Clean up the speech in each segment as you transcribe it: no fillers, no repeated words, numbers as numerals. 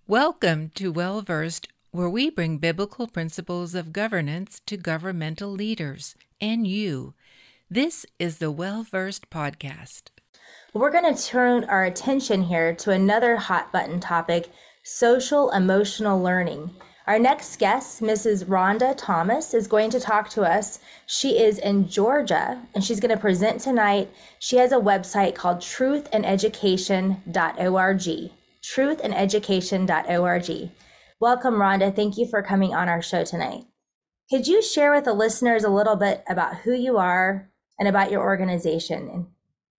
Welcome to Well Versed, where we bring biblical principles of governance to governmental leaders and you. This is the Well Versed podcast. We're going to turn our attention here to another hot button topic, social emotional learning. Our next guest, Mrs. Rhonda Thomas, is going to talk to us. She is in Georgia, and she's going to present tonight. She has a website called truthandeducation.org. Truthandeducation.org. Welcome, Rhonda. Thank you for coming on our show tonight. Could you share with the listeners a little bit about who you are and about your organization?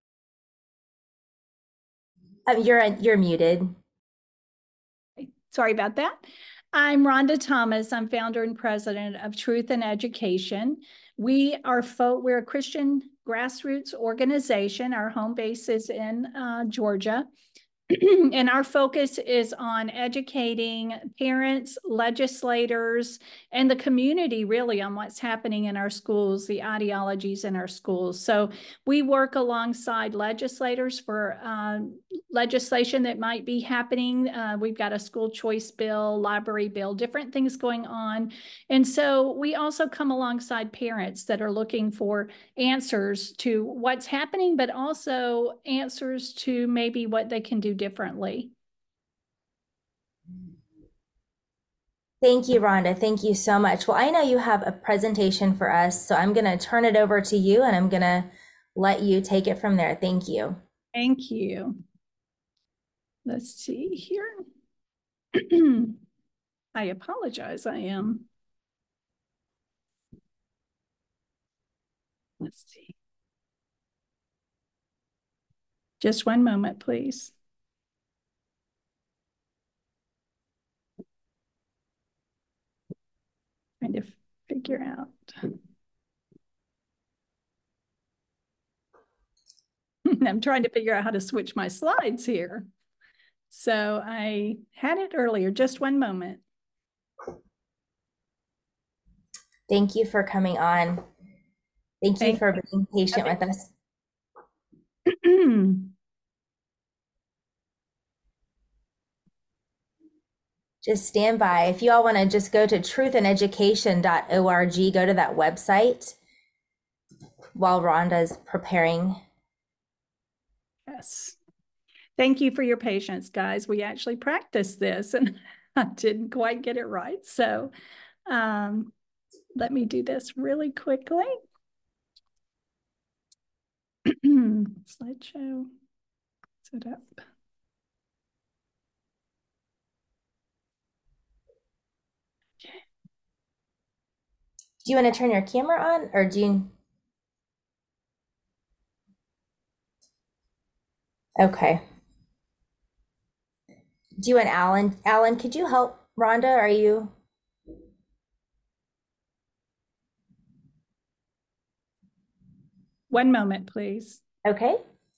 You're muted. Sorry about that. I'm Rhonda Thomas. I'm founder and president of Truth in Education. We're a Christian grassroots organization. Our home base is in Georgia. And our focus is on educating parents, legislators, and the community really on what's happening in our schools, the ideologies in our schools. So we work alongside legislators for legislation that might be happening. We've got a school choice bill, library bill, different things going on. And so we also come alongside parents that are looking for answers to what's happening, but also answers to maybe what they can do differently. Thank you, Rhonda. Thank you so much. Well, I know you have a presentation for us, so I'm going to turn it over to you and I'm going to let you take it from there. Thank you. Thank you. Let's see here. I apologize. Let's see. Just one moment, please. Trying to figure out. I'm trying to figure out how to switch my slides here. So I had it earlier, just one moment. Thank you for coming on. Thank you for being patient with us. Just stand by. If you all want to just go to truthandeducation.org, go to that website while Rhonda's preparing. Yes. Thank you for your patience, guys. We actually practiced this and I didn't quite get it right. So let me do this really quickly. Slideshow set up. Okay. Do you want to turn your camera on or do you? Okay. Do you and Alan? Alan, could you help Rhonda? Are you? One moment, please. Okay.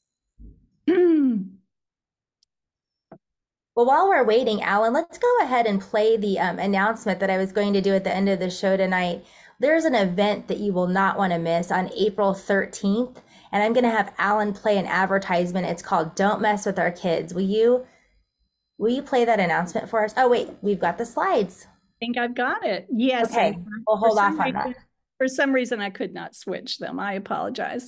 Well, while we're waiting, Alan, let's go ahead and play the announcement that I was going to do at the end of the show tonight. There's an event that you will not want to miss on April 13th, and I'm going to have Alan play an advertisement. It's called Don't Mess with Our Kids. Will you play that announcement for us? Oh, wait, we've got the slides. I think I've got it. Yes. Okay, we'll hold off on that. For some reason, I could not switch them. I apologize.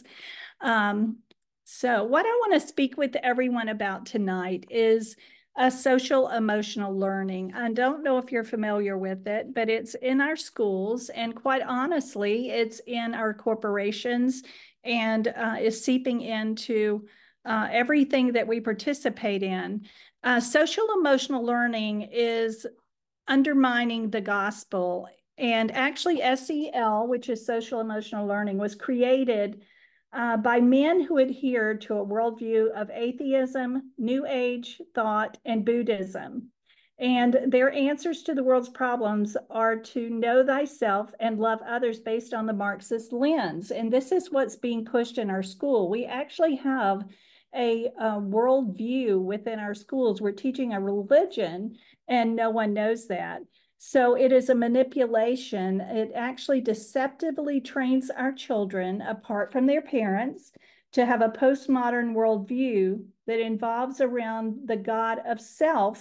So what I want to speak with everyone about tonight is a social emotional learning. I don't know if you're familiar with it, but it's in our schools, and quite honestly, it's in our corporations and is seeping into everything that we participate in. Social emotional learning is undermining the gospel. And actually SEL, which is social emotional learning, was created by men who adhered to a worldview of atheism, New Age thought, and Buddhism. And their answers to the world's problems are to know thyself and love others based on the Marxist lens. And this is what's being pushed in our school. We actually have a worldview within our schools. We're teaching a religion, and no one knows that. So it is a manipulation. It actually deceptively trains our children apart from their parents to have a postmodern worldview that involves around the God of self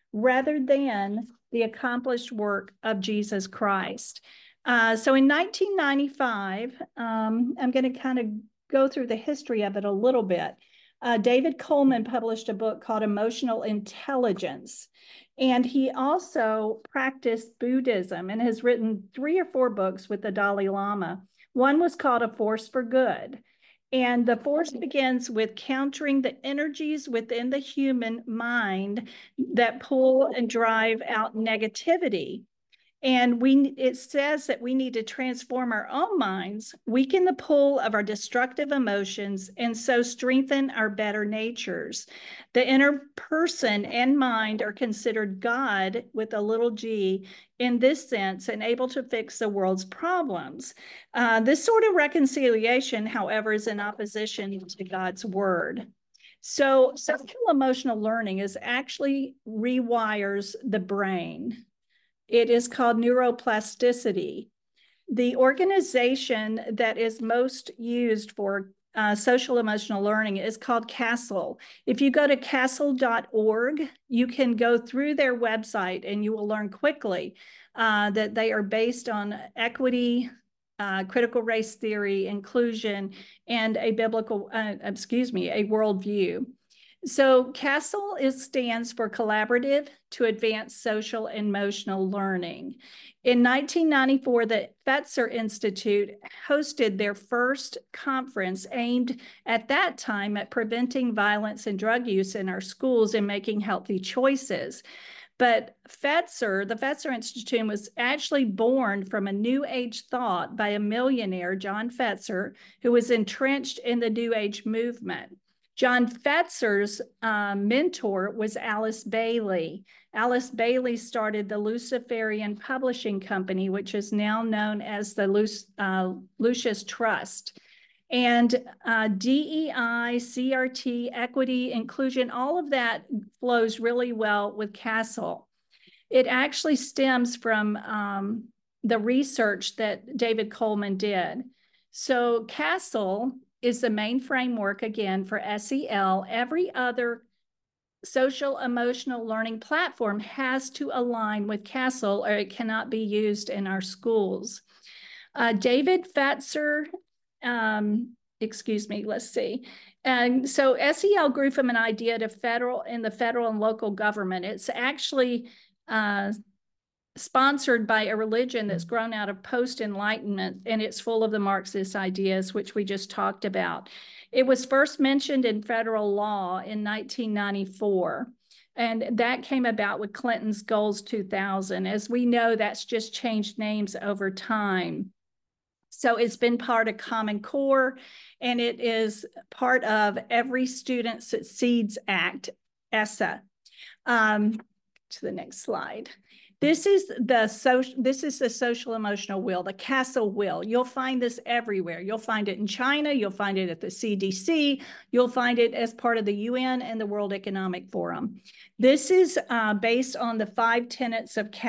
rather than the accomplished work of Jesus Christ. So in 1995, I'm going to kind of go through the history of it a little bit. David Coleman published a book called Emotional Intelligence. And he also practiced Buddhism and has written 3 or 4 books with the Dalai Lama. One was called A Force for Good. And the force begins with countering the energies within the human mind that pull and drive out negativity. And it says that we need to transform our own minds, weaken the pull of our destructive emotions, and so strengthen our better natures. The inner person and mind are considered God with a little g in this sense and able to fix the world's problems. This sort of reconciliation, however, is in opposition to God's word. So social emotional learning is actually rewires the brain. It is called neuroplasticity. The organization that is most used for social emotional learning is called CASEL. If you go to casel.org, you can go through their website and you will learn quickly that they are based on equity, critical race theory, inclusion, and a worldview. So CASEL stands for Collaborative to Advance Social and Emotional Learning. In 1994, the Fetzer Institute hosted their first conference aimed at that time at preventing violence and drug use in our schools and making healthy choices. But Fetzer, the Fetzer Institute, was actually born from a New Age thought by a millionaire, John Fetzer, who was entrenched in the New Age movement. John Fetzer's mentor was Alice Bailey. Alice Bailey started the Luciferian Publishing Company, which is now known as the Lucis Trust. And DEI, CRT, equity, inclusion, all of that flows really well with CASEL. It actually stems from the research that David Coleman did. So CASEL is the main framework, again, for SEL. Every other social emotional learning platform has to align with CASEL or it cannot be used in our schools. David Fetzer, let's see. And so SEL grew from an idea to the federal and local government. It's actually sponsored by a religion that's grown out of post-Enlightenment, and it's full of the Marxist ideas, which we just talked about. It was first mentioned in federal law in 1994, and that came about with Clinton's Goals 2000. As we know, that's just changed names over time. So it's been part of Common Core, and it is part of Every Student Succeeds Act, ESSA. To the next slide. This is the social emotional will, the CASEL will. You'll find this everywhere. You'll find it in China. You'll find it at the CDC. You'll find it as part of the UN and the World Economic Forum. This is based on the 5 tenets of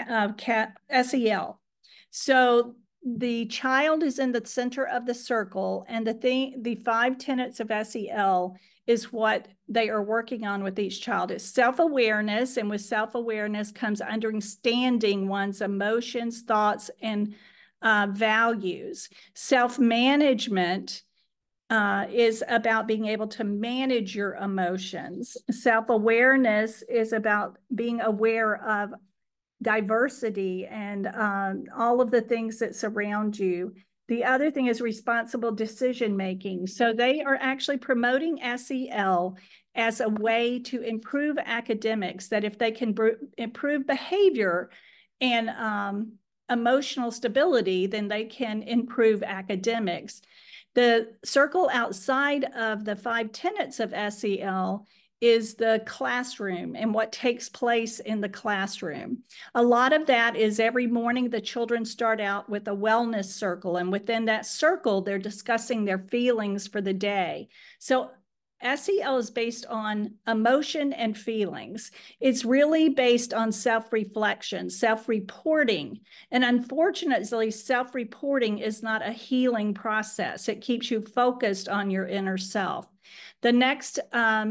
SEL. So the child is in the center of the circle, and the 5 tenets of SEL is what they are working on with each child. It's self-awareness, and with self-awareness comes understanding one's emotions, thoughts, and values. Self-management is about being able to manage your emotions. Self-awareness is about being aware of diversity and all of the things that surround you. The other thing is responsible decision-making. So they are actually promoting SEL as a way to improve academics, that if they can improve behavior and emotional stability, then they can improve academics. The circle outside of the 5 tenets of SEL is the classroom and what takes place in the classroom. A lot of that is every morning the children start out with a wellness circle, and within that circle, they're discussing their feelings for the day. So SEL is based on emotion and feelings. It's really based on self-reflection, self-reporting. And unfortunately, self-reporting is not a healing process. It keeps you focused on your inner self. The next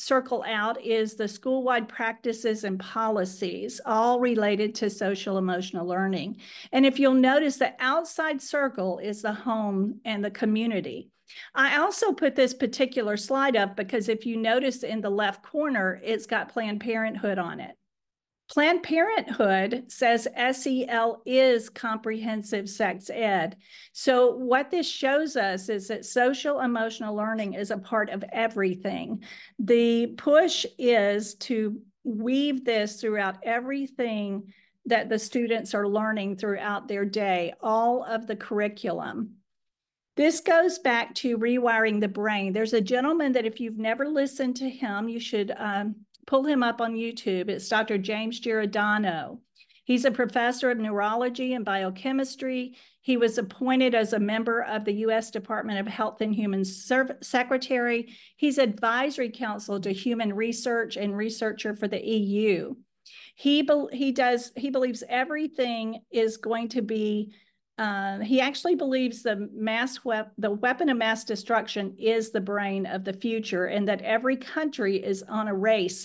circle out is the school-wide practices and policies, all related to social emotional learning. And if you'll notice, the outside circle is the home and the community. I also put this particular slide up because if you notice in the left corner, it's got Planned Parenthood on it. Planned Parenthood says SEL is comprehensive sex ed. So what this shows us is that social emotional learning is a part of everything. The push is to weave this throughout everything that the students are learning throughout their day, all of the curriculum. This goes back to rewiring the brain. There's a gentleman that if you've never listened to him, you should pull him up on YouTube. It's Dr. James Giordano. He's a professor of neurology and biochemistry. He was appointed as a member of the U.S. Department of Health and Human Secretary. He's advisory council to human research and researcher for the EU. He believes everything is going to be he actually believes the weapon of mass destruction is the brain of the future, and that every country is on a race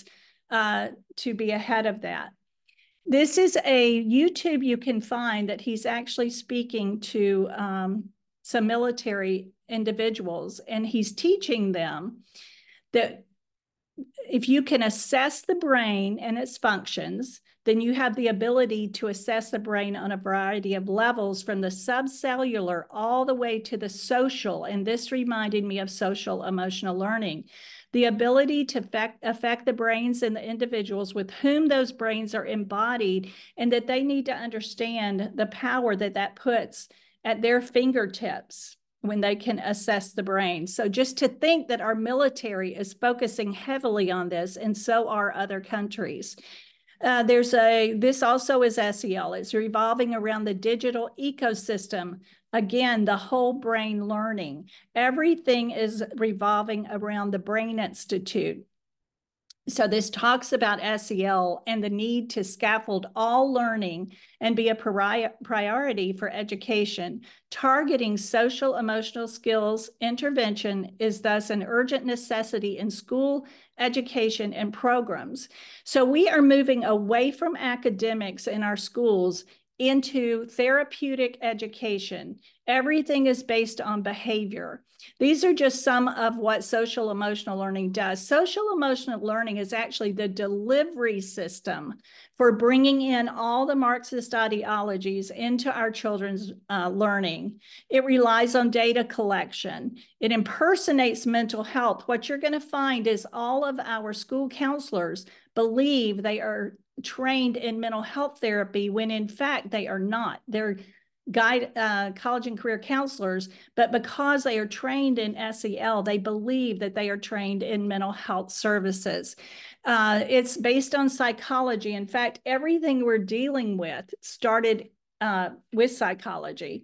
to be ahead of that. This is a YouTube you can find that he's actually speaking to some military individuals, and he's teaching them that if you can assess the brain and its functions, then you have the ability to assess the brain on a variety of levels, from the subcellular all the way to the social. And this reminded me of social emotional learning. The ability to affect the brains and the individuals with whom those brains are embodied, and that they need to understand the power that that puts at their fingertips when they can assess the brain. So just to think that our military is focusing heavily on this, and so are other countries. This also is SEL. It's revolving around the digital ecosystem. Again, the whole brain learning. Everything is revolving around the Brain Institute. So this talks about SEL and the need to scaffold all learning and be a priority for education. Targeting social emotional skills intervention is thus an urgent necessity in school education and programs. So we are moving away from academics in our schools into therapeutic education. Everything is based on behavior. These are just some of what social emotional learning does. Social emotional learning is actually the delivery system for bringing in all the Marxist ideologies into our children's learning. It relies on data collection. It impersonates mental health. What you're going to find is all of our school counselors believe they are trained in mental health therapy when in fact they are not. They're college and career counselors, but because they are trained in SEL, they believe that they are trained in mental health services. It's based on psychology. In fact, everything we're dealing with started with psychology.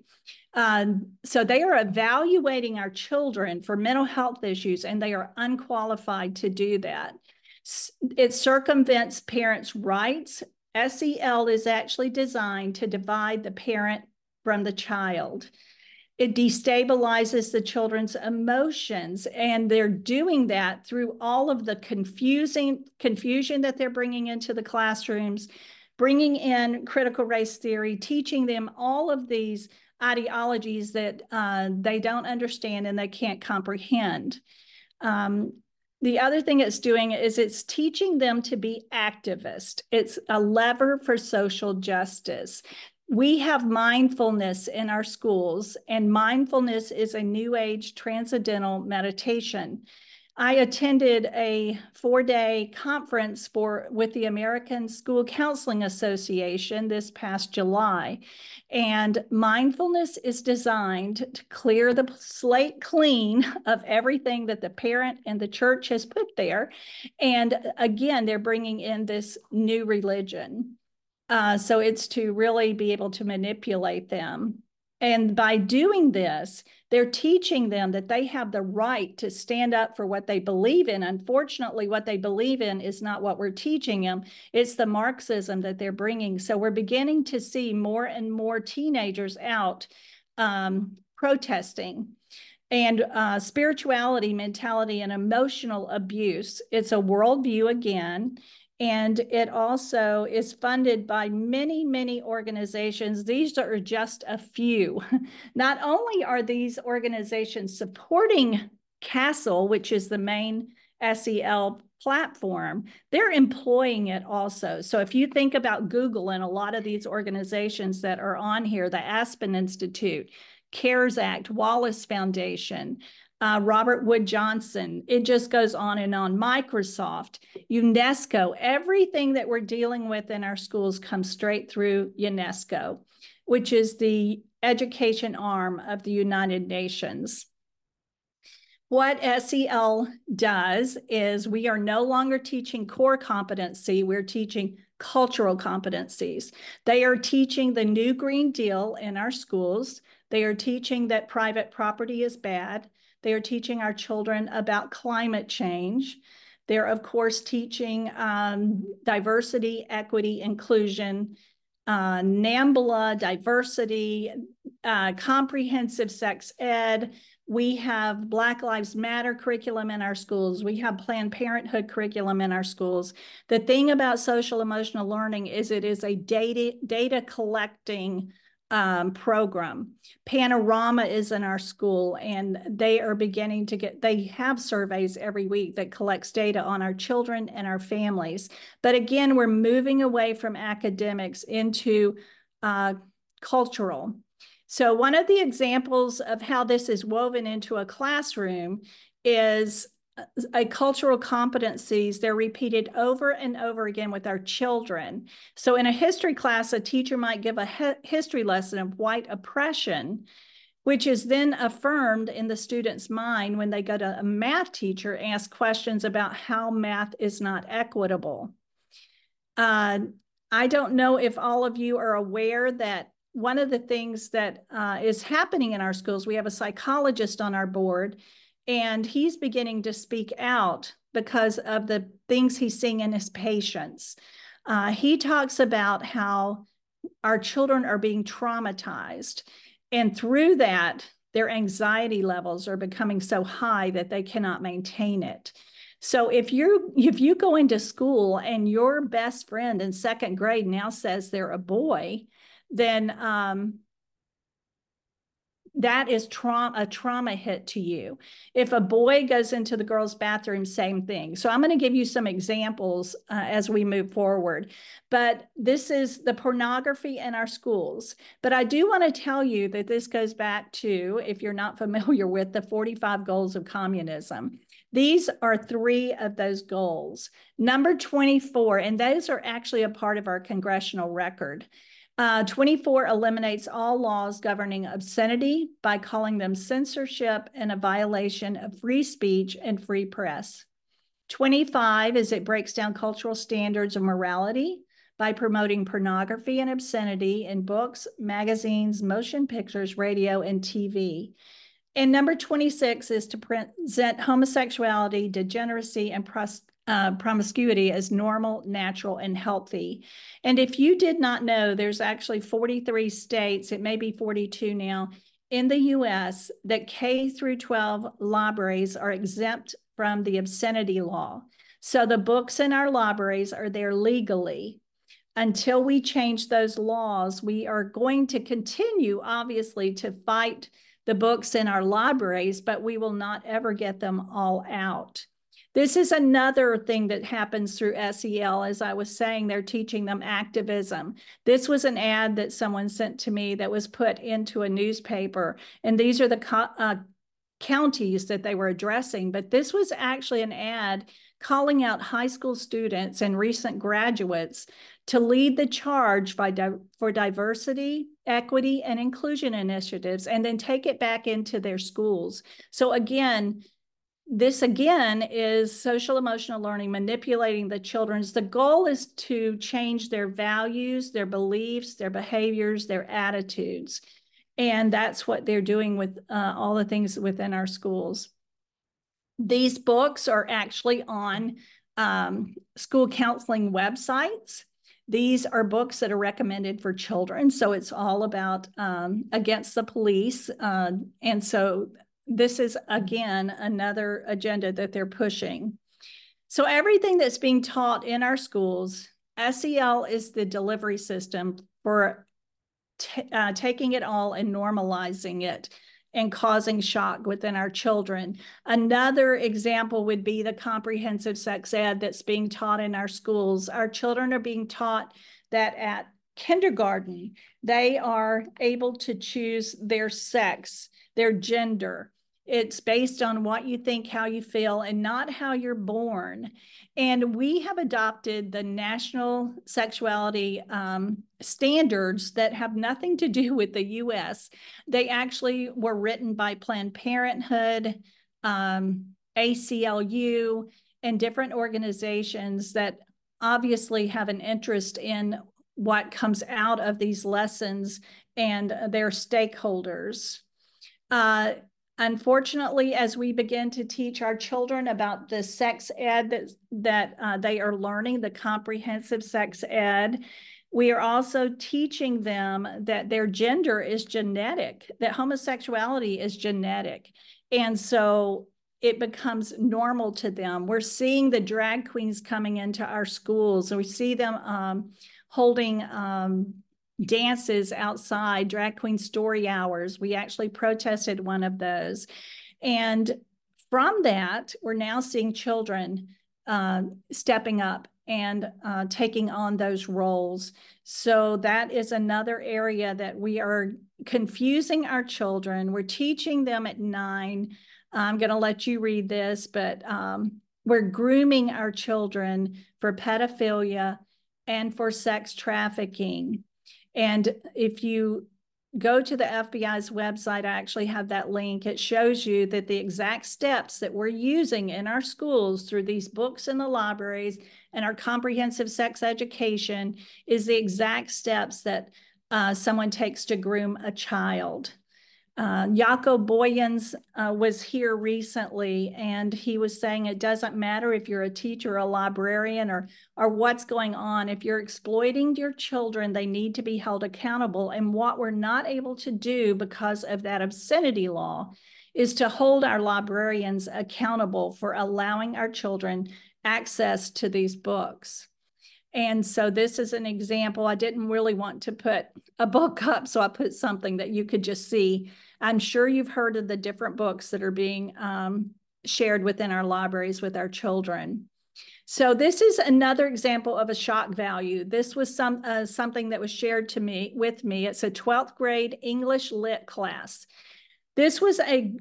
So they are evaluating our children for mental health issues, and they are unqualified to do that. It circumvents parents' rights. SEL is actually designed to divide the parent from the child. It destabilizes the children's emotions, and they're doing that through all of the confusion that they're bringing into the classrooms, bringing in critical race theory, teaching them all of these ideologies that they don't understand and they can't comprehend. The other thing it's doing is it's teaching them to be activists. It's a lever for social justice. We have mindfulness in our schools, and mindfulness is a new age transcendental meditation. I attended a 4-day conference with the American School Counseling Association this past July. And mindfulness is designed to clear the slate clean of everything that the parent and the church has put there. And again, they're bringing in this new religion. So it's to really be able to manipulate them. And by doing this, they're teaching them that they have the right to stand up for what they believe in. Unfortunately, what they believe in is not what we're teaching them. It's the Marxism that they're bringing. So we're beginning to see more and more teenagers out protesting. And spirituality, mentality, and emotional abuse. It's a worldview again. And it also is funded by many, many organizations. These are just a few. Not only are these organizations supporting CASEL, which is the main SEL platform, they're employing it also. So if you think about Google and a lot of these organizations that are on here, the Aspen Institute, CARES Act, Wallace Foundation, Robert Wood Johnson, it just goes on and on. Microsoft, UNESCO, everything that we're dealing with in our schools comes straight through UNESCO, which is the education arm of the United Nations. What SEL does is we are no longer teaching core competency, we're teaching cultural competencies. They are teaching the new Green Deal in our schools. They are teaching that private property is bad. They are teaching our children about climate change. They're, of course, teaching diversity, equity, inclusion, NAMBLA, diversity, comprehensive sex ed. We have Black Lives Matter curriculum in our schools. We have Planned Parenthood curriculum in our schools. The thing about social emotional learning is it is a data collecting program. Panorama is in our school, and they are beginning to they have surveys every week that collects data on our children and our families. But again, we're moving away from academics into cultural. So one of the examples of how this is woven into a classroom is a cultural competencies. They're repeated over and over again with our children. So in a history class, a teacher might give a history lesson of white oppression, which is then affirmed in the student's mind when they go to a math teacher, ask questions about how math is not equitable. I don't know if all of you are aware that one of the things that is happening in our schools, we have a psychologist on our board, and he's beginning to speak out because of the things he's seeing in his patients. He talks about how our children are being traumatized, and through that, their anxiety levels are becoming so high that they cannot maintain it. So if you go into school and your best friend in second grade now says they're a boy, then that is a trauma hit to you. If a boy goes into the girls' bathroom, same thing. So I'm going to give you some examples as we move forward. But this is the pornography in our schools. But I do want to tell you that this goes back to, if you're not familiar with, the 45 goals of communism. These are 3 of those goals. Number 24, and those are actually a part of our congressional record. 24 eliminates all laws governing obscenity by calling them censorship and a violation of free speech and free press. 25 is it breaks down cultural standards of morality by promoting pornography and obscenity in books, magazines, motion pictures, radio, and TV. And number 26 is to present homosexuality, degeneracy, and promiscuity as normal, natural, and healthy. And if you did not know, there's actually 43 states, it may be 42 now, in the US that K through 12 libraries are exempt from the obscenity law. So the books in our libraries are there legally. Until we change those laws, we are going to continue, obviously, to fight the books in our libraries, but we will not ever get them all out. This is another thing that happens through SEL. As I was saying, they're teaching them activism. This was an ad that someone sent to me that was put into a newspaper, and these are the counties that they were addressing, but this was actually an ad calling out high school students and recent graduates to lead the charge for diversity, equity, and inclusion initiatives, and then take it back into their schools. So again, this again is social emotional learning, manipulating the children. The goal is to change their values, their beliefs, their behaviors, their attitudes. And that's what they're doing with all the things within our schools. These books are actually on school counseling websites. These are books that are recommended for children. So it's all about against the police. And so this is, again, another agenda that they're pushing. So everything that's being taught in our schools, SEL is the delivery system for taking it all and normalizing it and causing shock within our children. Another example would be the comprehensive sex ed that's being taught in our schools. Our children are being taught that at kindergarten, they are able to choose their sex, their gender. It's based on what you think, how you feel, and not how you're born. And we have adopted the national sexuality standards that have nothing to do with the US. They actually were written by Planned Parenthood, ACLU, and different organizations that obviously have an interest in what comes out of these lessons and their stakeholders. Unfortunately, as we begin to teach our children about the sex ed that they are learning, the comprehensive sex ed, we are also teaching them that their gender is genetic, that homosexuality is genetic. And so it becomes normal to them. We're seeing the drag queens coming into our schools, and we see them holding dances outside, drag queen story hours. We actually protested one of those. And from that, we're now seeing children stepping up and taking on those roles. So that is another area that we are confusing our children. We're teaching them at 9. I'm going to let you read this, but we're grooming our children for pedophilia and for sex trafficking. And if you go to the FBI's website, I actually have that link. It shows you that the exact steps that we're using in our schools through these books in the libraries and our comprehensive sex education is the exact steps that someone takes to groom a child. Jaco Boyens was here recently, and he was saying it doesn't matter if you're a teacher, a librarian, or what's going on. If you're exploiting your children, they need to be held accountable. And what we're not able to do because of that obscenity law is to hold our librarians accountable for allowing our children access to these books. And so this is an example. I didn't really want to put a book up, so I put something that you could just see. I'm sure you've heard of the different books that are being shared within our libraries with our children. So this is another example of a shock value. This was something that was shared with me. It's a 12th grade English lit class. This was a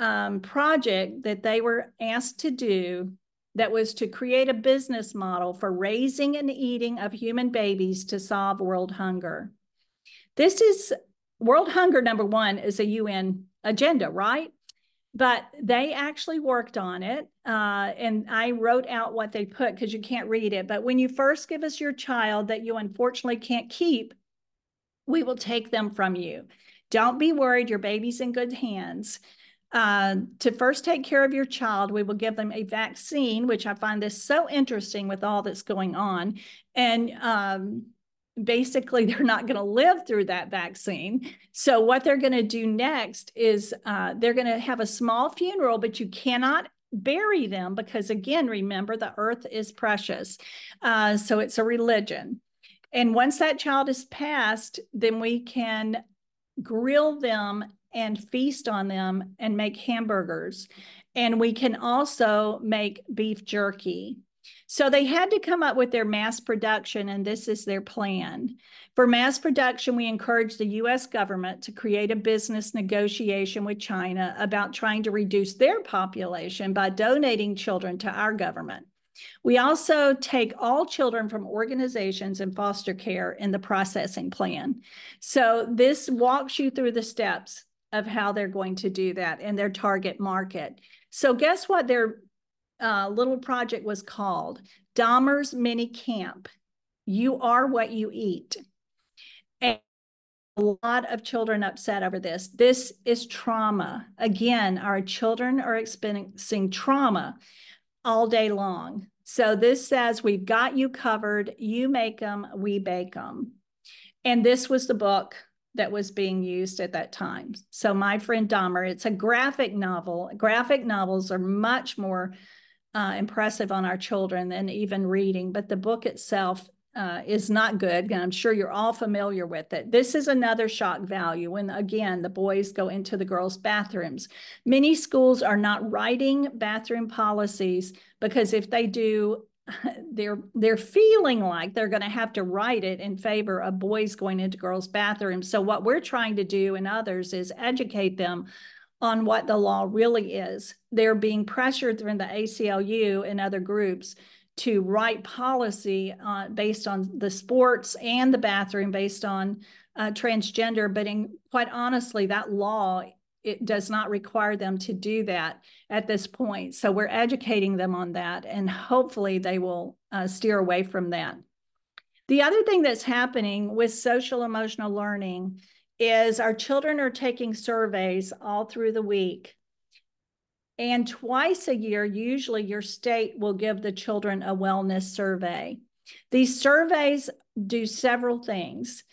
project that they were asked to do that was to create a business model for raising and eating of human babies to solve world hunger. This is world hunger, number one, is a UN agenda, right? But they actually worked on it. And I wrote out what they put because you can't read it. But when you first give us your child that you unfortunately can't keep, we will take them from you. Don't be worried, your baby's in good hands. To first take care of your child, we will give them a vaccine, which I find this so interesting with all that's going on. And basically, they're not going to live through that vaccine. So what they're going to do next is they're going to have a small funeral, but you cannot bury them because, again, remember, the earth is precious. So it's a religion. And once that child is passed, then we can grill them and feast on them and make hamburgers. And we can also make beef jerky. So they had to come up with their mass production, and this is their plan. For mass production, we encourage the US government to create a business negotiation with China about trying to reduce their population by donating children to our government. We also take all children from organizations in foster care in the processing plan. So this walks you through the steps of how they're going to do that in their target market. So guess what their little project was called? Dahmer's Mini Camp. You are what you eat. And a lot of children upset over this. This is trauma. Again, our children are experiencing trauma all day long. So this says, we've got you covered. You make them, we bake them. And this was the book that was being used at that time. So My Friend Dahmer, it's a graphic novel. Graphic novels are much more impressive on our children than even reading, but the book itself is not good. And I'm sure you're all familiar with it. This is another shock value when, again, the boys go into the girls' bathrooms. Many schools are not writing bathroom policies because if they do, they're feeling like they're going to have to write it in favor of boys going into girls' bathrooms. So what we're trying to do and others is educate them on what the law really is. They're being pressured through the ACLU and other groups to write policy based on the sports and the bathroom based on transgender. But quite honestly, that law, it does not require them to do that at this point. So we're educating them on that, and hopefully they will steer away from that. The other thing that's happening with social emotional learning is our children are taking surveys all through the week. And twice a year, usually your state will give the children a wellness survey. These surveys do several things.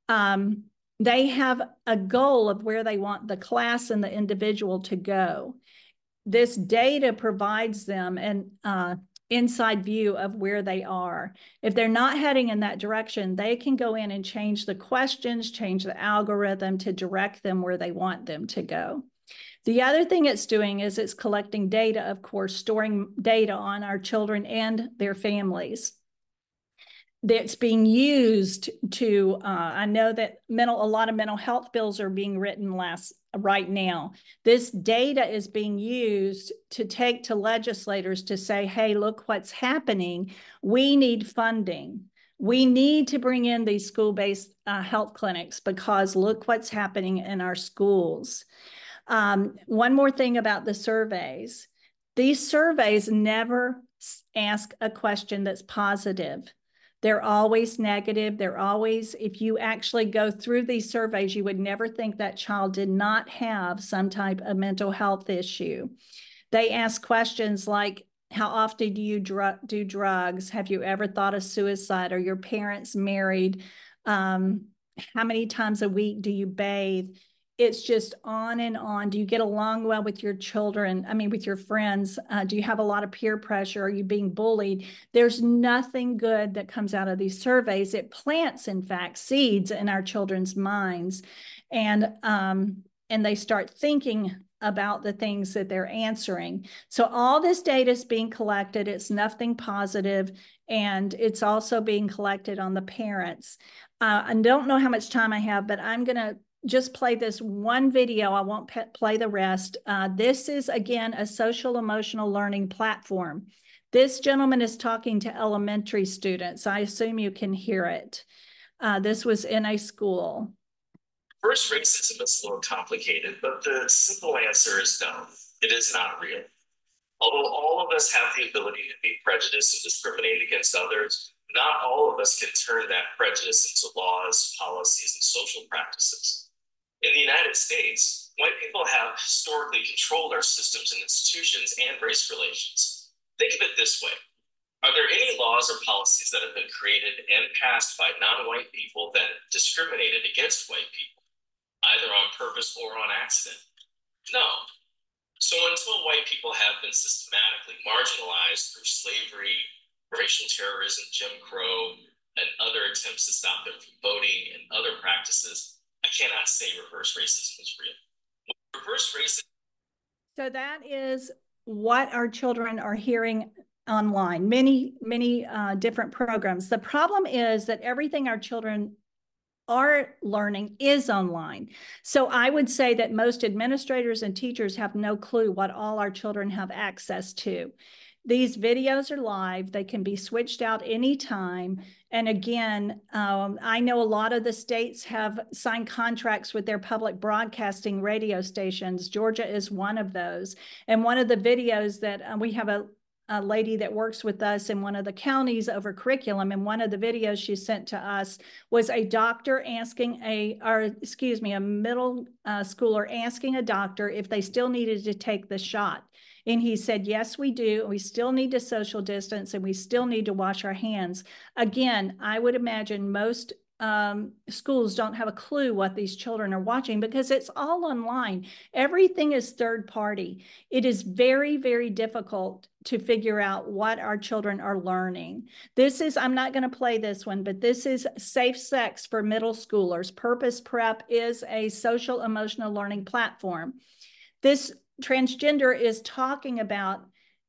They have a goal of where they want the class and the individual to go. This data provides them an inside view of where they are. If they're not heading in that direction, they can go in and change the questions, change the algorithm to direct them where they want them to go. The other thing it's doing is it's collecting data, of course, storing data on our children and their families. That's being used to, I know that a lot of mental health bills are being written right now. This data is being used to take to legislators to say, hey, look what's happening. We need funding. We need to bring in these school-based health clinics because look what's happening in our schools. One more thing about the surveys. These surveys never ask a question that's positive. They're always negative. They're always, if you actually go through these surveys, you would never think that child did not have some type of mental health issue. They ask questions like, how often do you do drugs? Have you ever thought of suicide? Are your parents married? How many times a week do you bathe? It's just on and on. Do you get along well with your children? I mean, with your friends? Do you have a lot of peer pressure? Are you being bullied? There's nothing good that comes out of these surveys. It plants, in fact, seeds in our children's minds, and they start thinking about the things that they're answering. So all this data is being collected. It's nothing positive, and it's also being collected on the parents. I don't know how much time I have, but I'm going to just play this one video. I won't play the rest. This is, again, a social emotional learning platform. This gentleman is talking to elementary students. I assume you can hear it. This was in a school. Reverse racism is a little complicated, but the simple answer is no, it is not real. Although all of us have the ability to be prejudiced and discriminate against others, not all of us can turn that prejudice into laws, policies, and social practices. In the United States, white people have historically controlled our systems and institutions and race relations. Think of it this way. Are there any laws or policies that have been created and passed by non-white people that discriminated against white people, either on purpose or on accident? No. So until white people have been systematically marginalized through slavery, racial terrorism, Jim Crow, and other attempts to stop them from voting and other practices, I cannot say reverse racism is real. Reverse racism. So that is what our children are hearing online, many different programs. The problem is that everything our children are learning is online. So I would say that most administrators and teachers have no clue what all our children have access to. These videos are live. They can be switched out anytime. And again, I know a lot of the states have signed contracts with their public broadcasting radio stations. Georgia is one of those. And one of the videos that we have a lady that works with us in one of the counties over curriculum, and one of the videos she sent to us was a doctor asking a middle schooler asking a doctor if they still needed to take the shot. And he said, yes, we do. We still need to social distance and we still need to wash our hands. Again, I would imagine most schools don't have a clue what these children are watching because it's all online. Everything is third party. It is very, very difficult to figure out what our children are learning. This is, I'm not going to play this one, but this is Safe Sex for Middle Schoolers. Purpose Prep is a social emotional learning platform. This transgender is talking about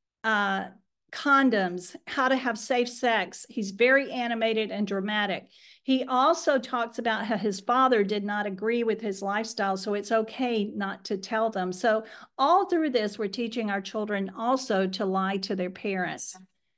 condoms, how to have safe sex. He's very animated and dramatic. He also talks about how his father did not agree with his lifestyle, so it's okay not to tell them. So all through this, we're teaching our children also to lie to their parents.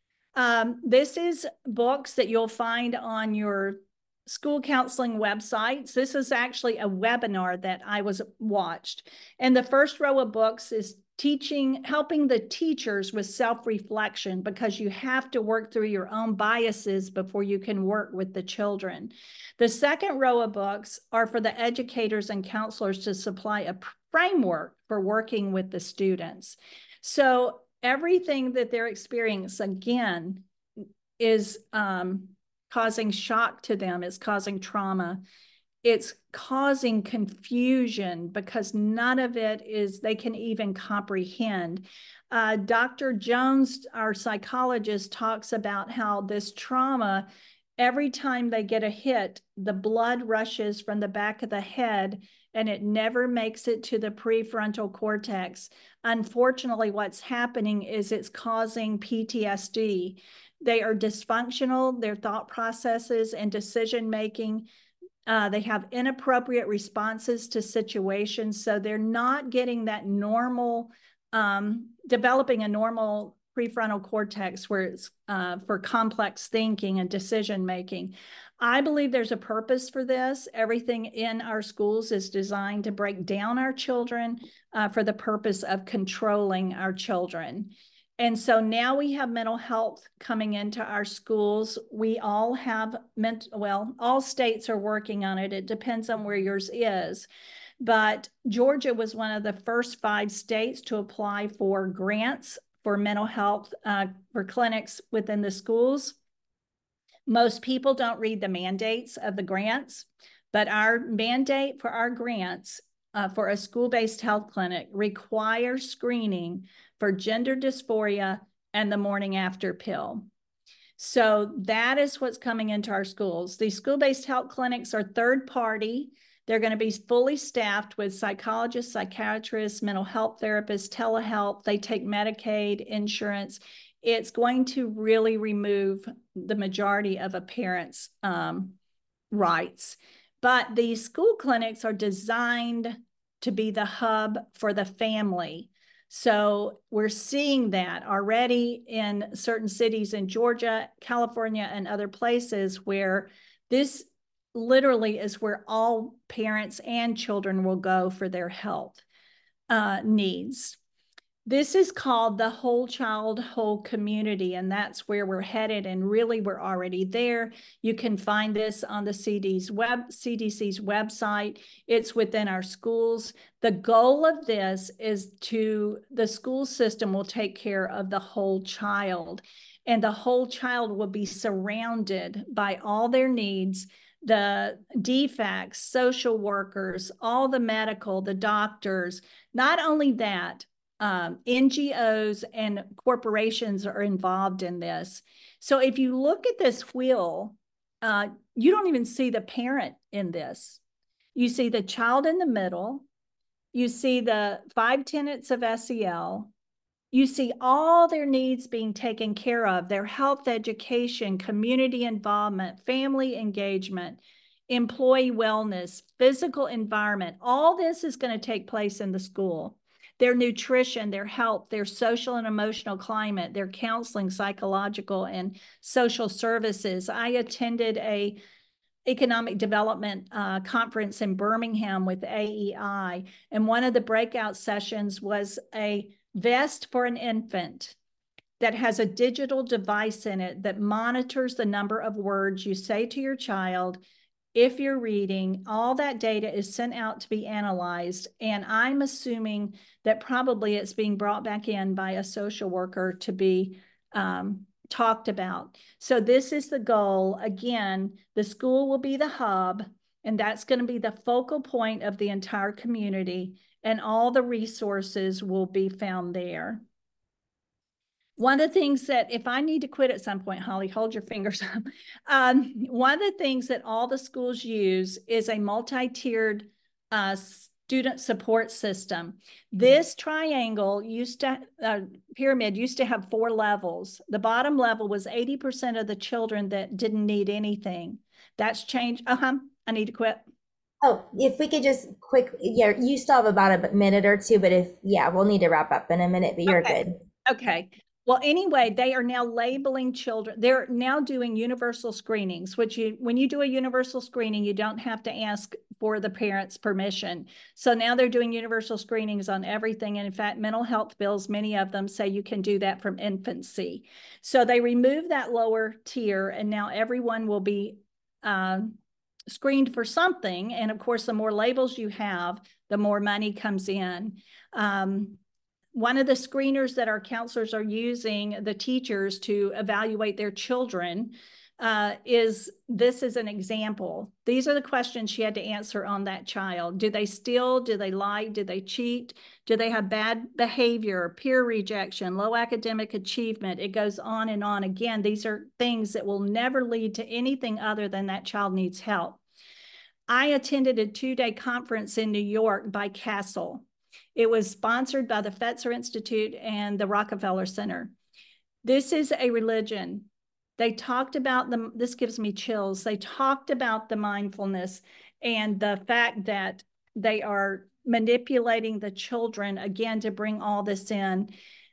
This is books that you'll find on your school counseling websites. This is actually a webinar that I watched. And the first row of books is helping the teachers with self-reflection, because you have to work through your own biases before you can work with the children. The second row of books are for the educators and counselors to supply a framework for working with the students. So everything that they're experiencing, again, is causing shock to them. It's causing trauma. It's causing confusion because none of it is they can even comprehend. Dr. Jones, our psychologist, talks about how this trauma, every time they get a hit, the blood rushes from the back of the head and it never makes it to the prefrontal cortex. Unfortunately, what's happening is it's causing PTSD. They are dysfunctional, their thought processes and decision-making. They have inappropriate responses to situations. So they're not getting that normal, developing a normal prefrontal cortex where it's for complex thinking and decision-making. I believe there's a purpose for this. Everything in our schools is designed to break down our children for the purpose of controlling our children. And so now we have mental health coming into our schools. We all have all states are working on it. It depends on where yours is. But Georgia was one of the first 5 states to apply for grants for mental health for clinics within the schools. Most people don't read the mandates of the grants, but our mandate for our grants for a school-based health clinic requires screening for gender dysphoria and the morning after pill. So that is what's coming into our schools. These school-based health clinics are third party. They're going to be fully staffed with psychologists, psychiatrists, mental health therapists, telehealth. They take Medicaid, insurance. It's going to really remove the majority of a parent's rights. But these school clinics are designed to be the hub for the family. So we're seeing that already in certain cities in Georgia, California, and other places where this literally is where all parents and children will go for their health needs. This is called the Whole Child, Whole Community, and that's where we're headed, and really we're already there. You can find this on the CDC's website. It's within our schools. The goal of this is the school system will take care of the whole child, and the whole child will be surrounded by all their needs, the DFACs, social workers, all the medical, the doctors. Not only that, NGOs and corporations are involved in this. So if you look at this wheel, you don't even see the parent in this. You see the child in the middle. You see the 5 tenets of SEL. You see all their needs being taken care of, their health, education, community involvement, family engagement, employee wellness, physical environment. All this is going to take place in the school. Their nutrition, their health, their social and emotional climate, their counseling, psychological, and social services. I attended a economic development conference in Birmingham with AEI, and one of the breakout sessions was a vest for an infant that has a digital device in it that monitors the number of words you say to your child. If you're reading, all that data is sent out to be analyzed. And I'm assuming that probably it's being brought back in by a social worker to be talked about. So this is the goal. Again, the school will be the hub, and that's going to be the focal point of the entire community, and all the resources will be found there. One of the things that, if I need to quit at some point, Holly, hold your fingers up. One of the things that all the schools use is a multi-tiered student support system. This triangle pyramid used to have 4 levels. The bottom level was 80% of the children that didn't need anything. That's changed. I need to quit. Oh, if we could just you still have about a minute or two, but we'll need to wrap up in a minute, but you're good. Okay. Well, anyway, they are now labeling children. They're now doing universal screenings, which when you do a universal screening, you don't have to ask for the parents' permission. So now they're doing universal screenings on everything. And in fact, mental health bills, many of them say you can do that from infancy. So they remove that lower tier, and now everyone will be screened for something. And of course, the more labels you have, the more money comes in. One of the screeners that our counselors are using, the teachers, to evaluate their children is an example. These are the questions she had to answer on that child. Do they steal? Do they lie? Do they cheat? Do they have bad behavior, peer rejection, low academic achievement? It goes on and on. Again, these are things that will never lead to anything other than that child needs help. I attended a 2-day conference in New York by CASEL. It was sponsored by the Fetzer Institute and the Rockefeller Center. This is a religion. They talked about this gives me chills. They talked about the mindfulness and the fact that they are manipulating the children, again, to bring all this in.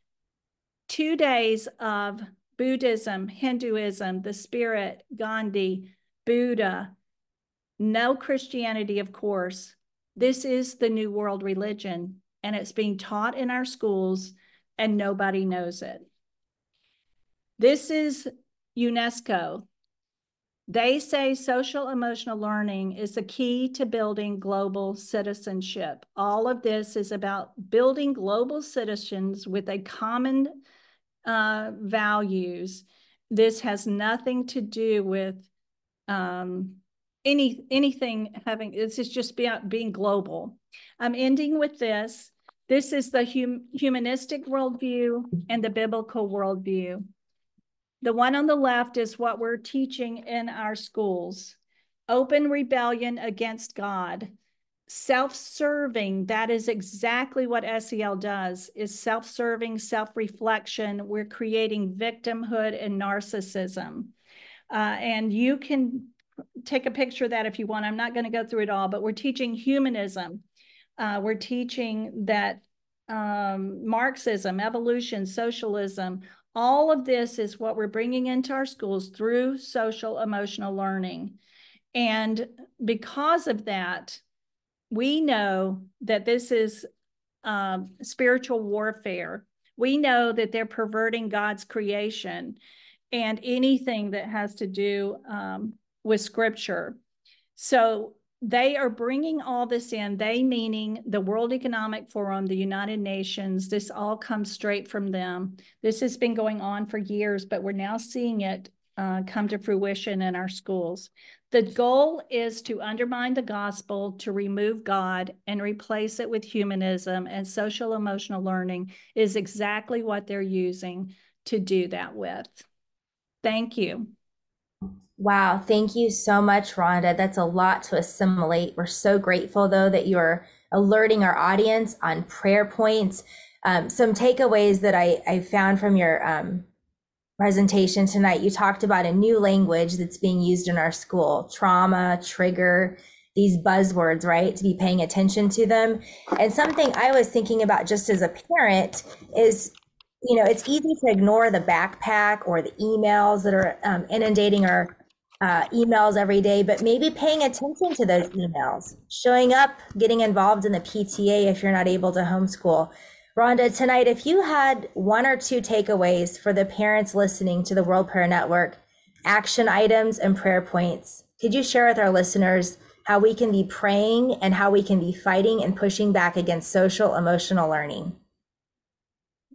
2 days of Buddhism, Hinduism, the Spirit, Gandhi, Buddha, no Christianity, of course. This is the New World religion, and it's being taught in our schools, and nobody knows it. This is UNESCO. They say social emotional learning is the key to building global citizenship. All of this is about building global citizens with a common values. This has nothing to do with anything having, this is just about being global. I'm ending with this. This is the humanistic worldview and the biblical worldview. The one on the left is what we're teaching in our schools. Open rebellion against God. Self-serving, that is exactly what SEL does, is self-serving, self-reflection. We're creating victimhood and narcissism. And you can take a picture of that if you want. I'm not going to go through it all, but we're teaching humanism. We're teaching that Marxism, evolution, socialism, all of this is what we're bringing into our schools through social emotional learning. And because of that, we know that this is spiritual warfare. We know that they're perverting God's creation and anything that has to do with scripture. So they are bringing all this in, they meaning the World Economic Forum, the United Nations. This all comes straight from them. This has been going on for years, but we're now seeing it come to fruition in our schools. The goal is to undermine the gospel, to remove God and replace it with humanism, and social emotional learning is exactly what they're using to do that with. Thank you. Wow. Thank you so much, Rhonda. That's a lot to assimilate. We're so grateful, though, that you're alerting our audience on prayer points. Some takeaways that I found from your presentation tonight. You talked about a new language that's being used in our school, trauma, trigger, these buzzwords, right? To be paying attention to them. And something I was thinking about just as a parent is, you know, it's easy to ignore the backpack or the emails that are inundating our emails every day, but maybe paying attention to those emails, showing up, getting involved in the PTA if you're not able to homeschool. Rhonda, tonight, if you had 1 or 2 takeaways for the parents listening to the World Prayer Network, action items and prayer points, could you share with our listeners how we can be praying and how we can be fighting and pushing back against social emotional learning?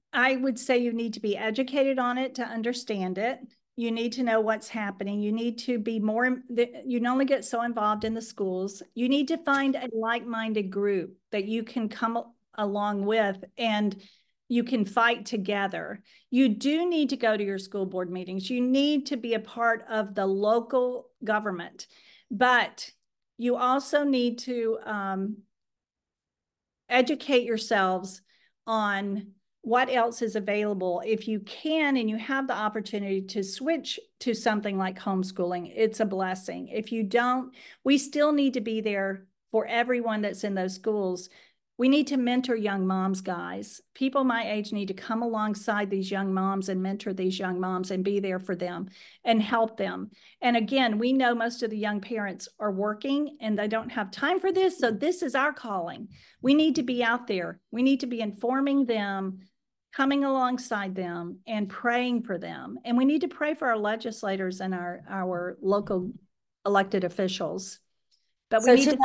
I would say you need to be educated on it to understand it. You need to know what's happening. You need to be more, you can only get so involved in the schools. You need to find a like-minded group that you can come along with and you can fight together. You do need to go to your school board meetings. You need to be a part of the local government, but you also need to educate yourselves on what else is available. If you can and you have the opportunity to switch to something like homeschooling, it's a blessing. If you don't, we still need to be there for everyone that's in those schools. We need to mentor young moms, guys. People my age need to come alongside these young moms and mentor these young moms and be there for them and help them. And again, we know most of the young parents are working and they don't have time for this. So this is our calling. We need to be out there. We need to be informing them, coming alongside them and praying for them. And we need to pray for our legislators and our local elected officials. But we need to...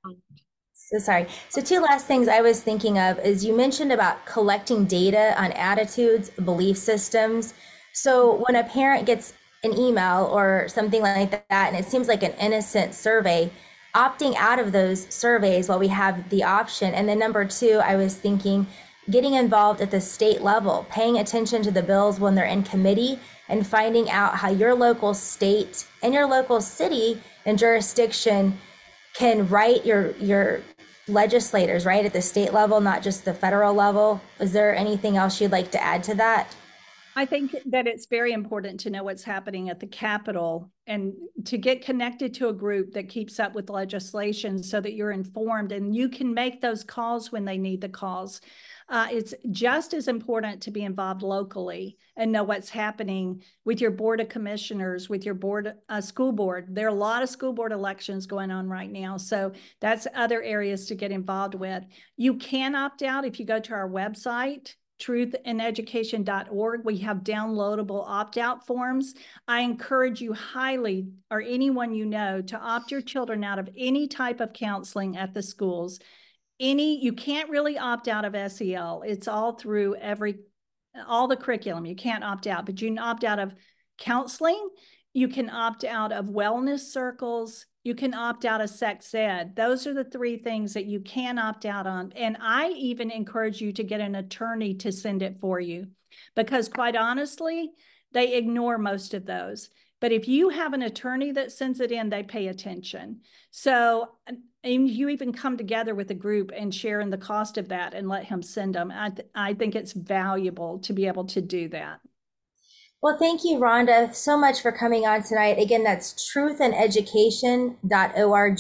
So two last things I was thinking of is you mentioned about collecting data on attitudes, belief systems. So when a parent gets an email or something like that, and it seems like an innocent survey, opting out of those surveys while we have the option. And then number two, I was thinking getting involved at the state level, paying attention to the bills when they're in committee and finding out how your local state and your local city and jurisdiction can write your legislators, right, at the state level, not just the federal level. Is there anything else you'd like to add to that? I think that it's very important to know what's happening at the Capitol and to get connected to a group that keeps up with legislation so that you're informed and you can make those calls when they need the calls. It's just as important to be involved locally and know what's happening with your board of commissioners, with your board, school board. There are a lot of school board elections going on right now. So that's other areas to get involved with. You can opt out if you go to our website, truthandeducation.org. We have downloadable opt-out forms. I encourage you highly, or anyone you know, to opt your children out of any type of counseling at the schools. You can't really opt out of SEL. It's all through all the curriculum. You can't opt out, but you can opt out of counseling. You can opt out of wellness circles. You can opt out of sex ed. Those are the three things that you can opt out on. And I even encourage you to get an attorney to send it for you because quite honestly, they ignore most of those. But if you have an attorney that sends it in, they pay attention. So and you even come together with a group and share in the cost of that and let him send them. I think it's valuable to be able to do that. Well, thank you, Rhonda, so much for coming on tonight. Again, that's truthandeducation.org,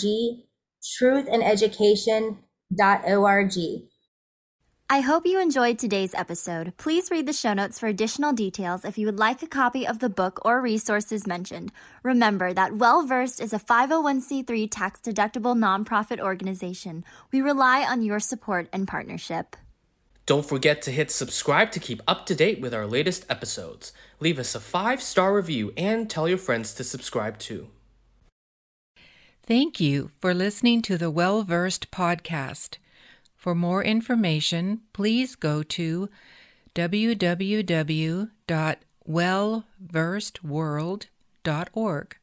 truthandeducation.org. I hope you enjoyed today's episode. Please read the show notes for additional details if you would like a copy of the book or resources mentioned. Remember that Well Versed is a 501c3 tax-deductible nonprofit organization. We rely on your support and partnership. Don't forget to hit subscribe to keep up to date with our latest episodes. Leave us a 5-star review and tell your friends to subscribe too. Thank you for listening to the Well Versed podcast. For more information, please go to www.wellversedworld.org.